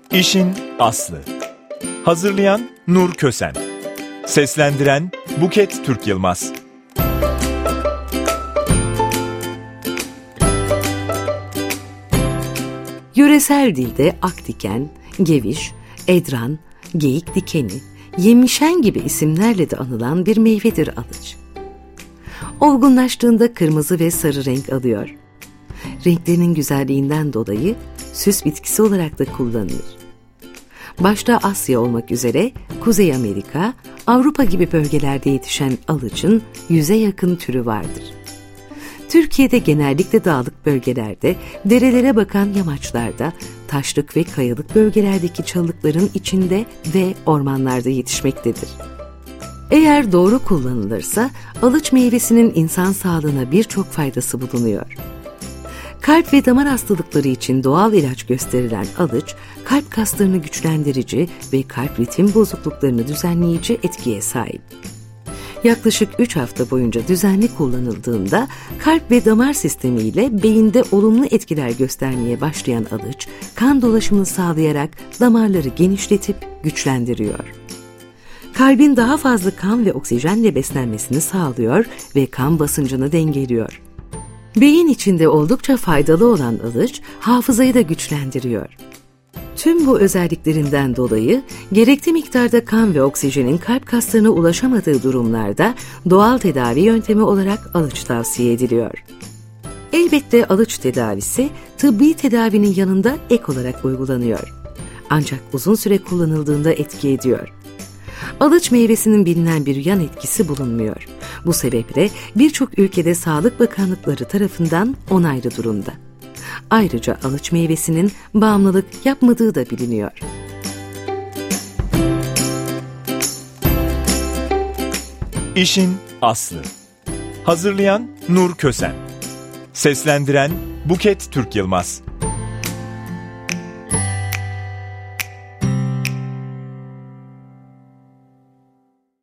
İşin aslı. Hazırlayan Nur Kösen. Seslendiren Buket Türk Yılmaz. Yöresel dilde akdiken, geviş, edran, geyik dikeni, yemişen gibi isimlerle de anılan bir meyvedir alıç. Olgunlaştığında kırmızı ve sarı renk alıyor. Renklerinin güzelliğinden dolayı süs bitkisi olarak da kullanılır. Başta Asya olmak üzere Kuzey Amerika, Avrupa gibi bölgelerde yetişen alıcın 100'e yakın türü vardır. Türkiye'de genellikle dağlık bölgelerde, derelere bakan yamaçlarda, taşlık ve kayalık bölgelerdeki çalılıkların içinde ve ormanlarda yetişmektedir. Eğer doğru kullanılırsa, alıç meyvesinin insan sağlığına birçok faydası bulunuyor. Kalp ve damar hastalıkları için doğal ilaç gösterilen alıç, kalp kaslarını güçlendirici ve kalp ritim bozukluklarını düzenleyici etkiye sahip. Yaklaşık 3 hafta boyunca düzenli kullanıldığında kalp ve damar sistemiyle beyinde olumlu etkiler göstermeye başlayan alıç, kan dolaşımını sağlayarak damarları genişletip güçlendiriyor. Kalbin daha fazla kan ve oksijenle beslenmesini sağlıyor ve kan basıncını dengeliyor. Beyin içinde oldukça faydalı olan alıç, hafızayı da güçlendiriyor. Tüm bu özelliklerinden dolayı gerekli miktarda kan ve oksijenin kalp kaslarına ulaşamadığı durumlarda doğal tedavi yöntemi olarak alıç tavsiye ediliyor. Elbette alıç tedavisi tıbbi tedavinin yanında ek olarak uygulanıyor. Ancak uzun süre kullanıldığında etki ediyor. Alıç meyvesinin bilinen bir yan etkisi bulunmuyor. Bu sebeple birçok ülkede Sağlık Bakanlıkları tarafından onaylı durumda. Ayrıca alıç meyvesinin bağımlılık yapmadığı da biliniyor. İşin aslı. Hazırlayan Nur Kösen. Seslendiren Buket Türk Yılmaz.